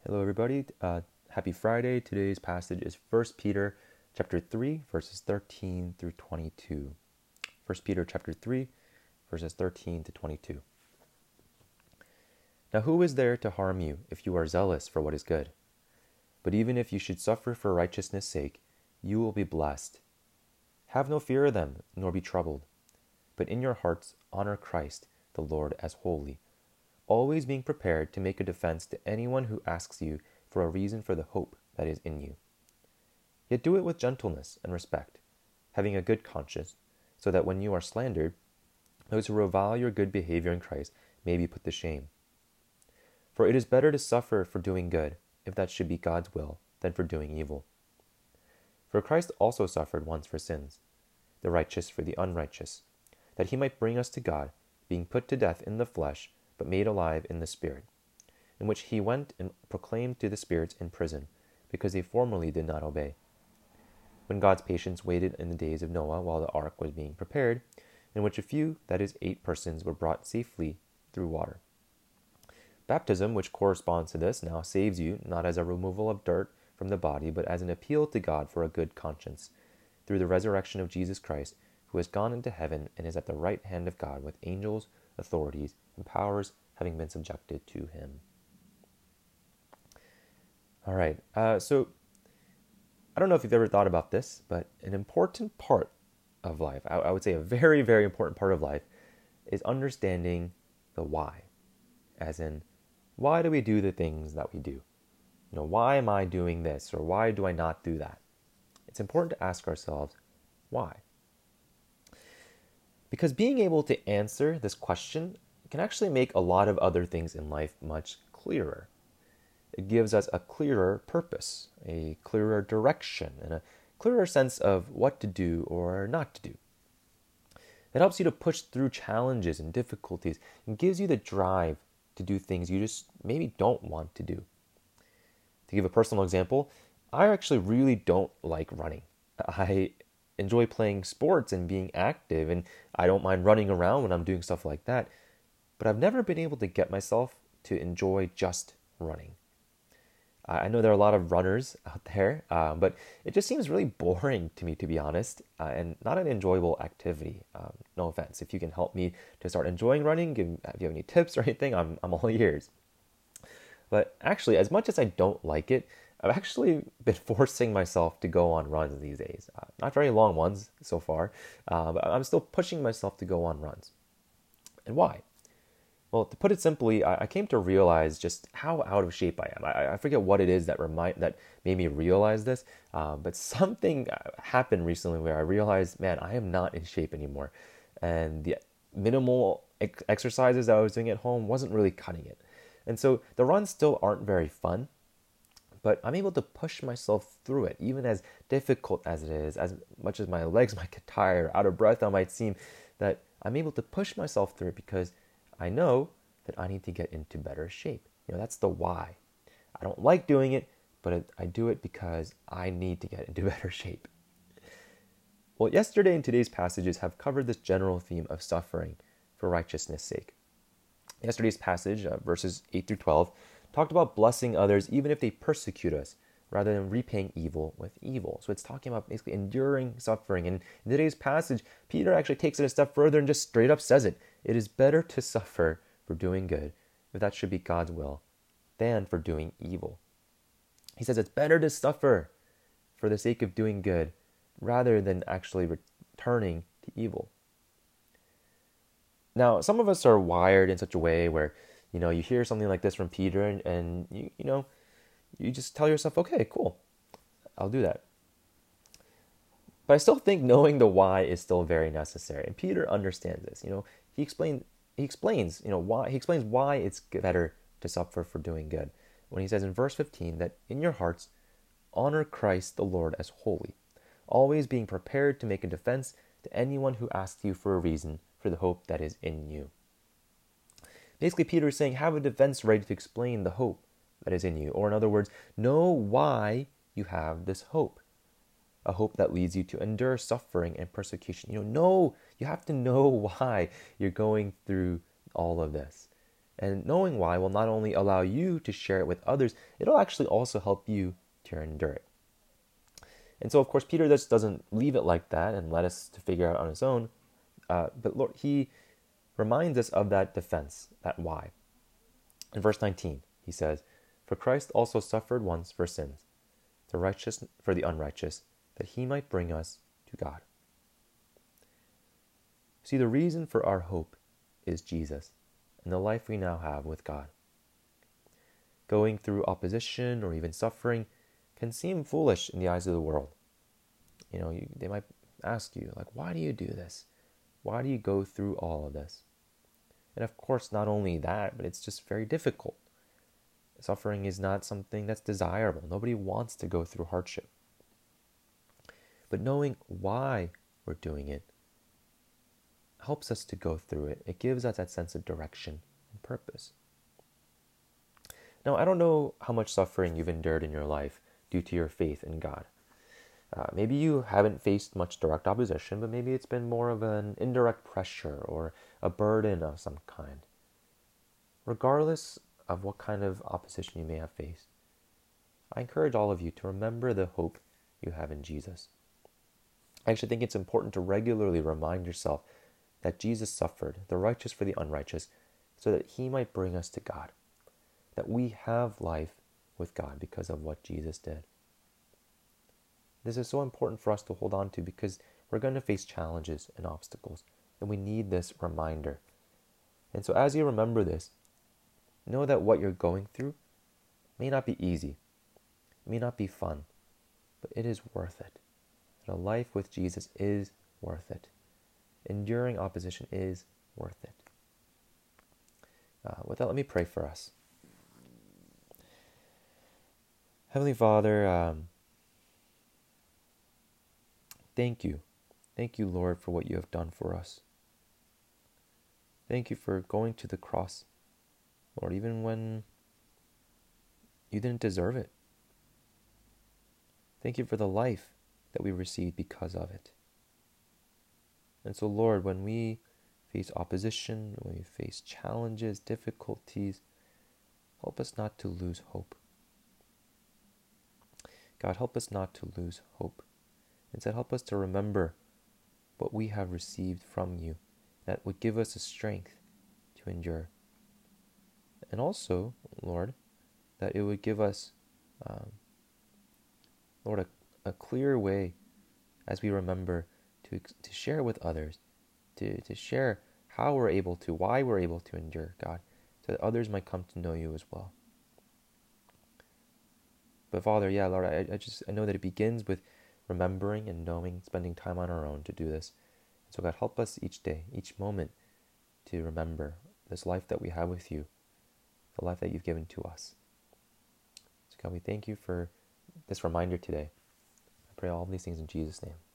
Hello, everybody. Happy Friday. Today's passage is 1 Peter chapter 3, verses 13 through 22. 1 Peter chapter 3, verses 13 to 22. Now, who is there to harm you if you are zealous for what is good? But even if you should suffer for righteousness' sake, you will be blessed. Have no fear of them, nor be troubled. But in your hearts honor Christ, the Lord, as holy, always being prepared to make a defense to anyone who asks you for a reason for the hope that is in you. Yet do it with gentleness and respect, having a good conscience, so that when you are slandered, those who revile your good behavior in Christ may be put to shame. For it is better to suffer for doing good, if that should be God's will, than for doing evil. For Christ also suffered once for sins, the righteous for the unrighteous, that he might bring us to God, being put to death in the flesh, but made alive in the Spirit, in which he went and proclaimed to the spirits in prison, because they formerly did not obey. When God's patience waited in the days of Noah while the ark was being prepared, in which a few, that is 8 persons, were brought safely through water. Baptism, which corresponds to this, now saves you, not as a removal of dirt from the body, but as an appeal to God for a good conscience, through the resurrection of Jesus Christ, who has gone into heaven and is at the right hand of God with angels, authorities, and powers having been subjected to him. All right, so I don't know if you've ever thought about this, but an important part of life, I would say a very, very important part of life, is understanding the why. As in, why do we do the things that we do? Why am I doing this, or why do I not do that? It's important to ask ourselves, why? Because being able to answer this question can actually make a lot of other things in life much clearer. It gives us a clearer purpose, a clearer direction, and a clearer sense of what to do or not to do. It helps you to push through challenges and difficulties and gives you the drive to do things you just maybe don't want to do. To give a personal example, I actually really don't like running. I enjoy playing sports and being active, and I don't mind running around when I'm doing stuff like that, but I've never been able to get myself to enjoy just running. I know there are a lot of runners out there, but it just seems really boring to me, to be honest, and not an enjoyable activity. No offense. If you can help me to start enjoying running, if you have any tips or anything, I'm all ears. But actually, as much as I don't like it, I've actually been forcing myself to go on runs these days. Not very long ones so far, but I'm still pushing myself to go on runs. And why? Well, to put it simply, I came to realize just how out of shape I am. I forget what it is that made me realize this, but something happened recently where I realized, man, I am not in shape anymore. And the minimal exercises that I was doing at home wasn't really cutting it. And so the runs still aren't very fun, but I'm able to push myself through it, even as difficult as it is, as much as my legs might get tired, out of breath I might seem, that I'm able to push myself through it because I know that I need to get into better shape. That's the why. I don't like doing it, but I do it because I need to get into better shape. Well, yesterday and today's passages have covered this general theme of suffering for righteousness' sake. Yesterday's passage, verses 8 through 12, talked about blessing others even if they persecute us, rather than repaying evil with evil. So it's talking about basically enduring suffering. And in today's passage, Peter actually takes it a step further and just straight up says it. It is better to suffer for doing good, if that should be God's will, than for doing evil. He says it's better to suffer for the sake of doing good, rather than actually returning to evil. Now, some of us are wired in such a way where, you hear something like this from Peter and you just tell yourself, okay, cool, I'll do that. But I still think knowing the why is still very necessary. And Peter understands this. He explains why it's better to suffer for doing good. When he says in verse 15 that in your hearts, honor Christ the Lord as holy, always being prepared to make a defense to anyone who asks you for a reason for the hope that is in you. Basically, Peter is saying, have a defense ready to explain the hope that is in you. Or in other words, know why you have this hope. A hope that leads you to endure suffering and persecution. You have to know why you're going through all of this. And knowing why will not only allow you to share it with others, it'll actually also help you to endure it. And so, of course, Peter just doesn't leave it like that and let us to figure out on his own. But Lord, he reminds us of that defense, that why. In verse 19, he says, "For Christ also suffered once for sins, the righteous for the unrighteous, that he might bring us to God." See, the reason for our hope is Jesus and the life we now have with God. Going through opposition or even suffering can seem foolish in the eyes of the world. They might ask you, like, why do you do this? Why do you go through all of this? And of course, not only that, but it's just very difficult. Suffering is not something that's desirable. Nobody wants to go through hardship. But knowing why we're doing it helps us to go through it. It gives us that sense of direction and purpose. Now, I don't know how much suffering you've endured in your life due to your faith in God. Maybe you haven't faced much direct opposition, but maybe it's been more of an indirect pressure or a burden of some kind. Regardless of what kind of opposition you may have faced, I encourage all of you to remember the hope you have in Jesus. I actually think it's important to regularly remind yourself that Jesus suffered, the righteous for the unrighteous, so that he might bring us to God, that we have life with God because of what Jesus did. This is so important for us to hold on to because we're going to face challenges and obstacles, and we need this reminder. And so as you remember this, know that what you're going through may not be easy, it may not be fun, but it is worth it. And a life with Jesus is worth it. Enduring opposition is worth it. With that, let me pray for us. Heavenly Father, thank you. Thank you, Lord, for what you have done for us. Thank you for going to the cross, Lord, even when you didn't deserve it. Thank you for the life that we received because of it. And so, Lord, when we face opposition, when we face challenges, difficulties, help us not to lose hope. God, help us not to lose hope. Instead, help us to remember what we have received from you that would give us the strength to endure. And also, Lord, that it would give us, Lord, a clear way as we remember to share with others, to share how we're able to, why we're able to endure, God, so that others might come to know you as well. But Father, yeah, Lord, I know that it begins with remembering and knowing, spending time on our own to do this. And so God, help us each day, each moment to remember this life that we have with you, the life that you've given to us. So God, we thank you for this reminder today. I pray all of these things in Jesus' name.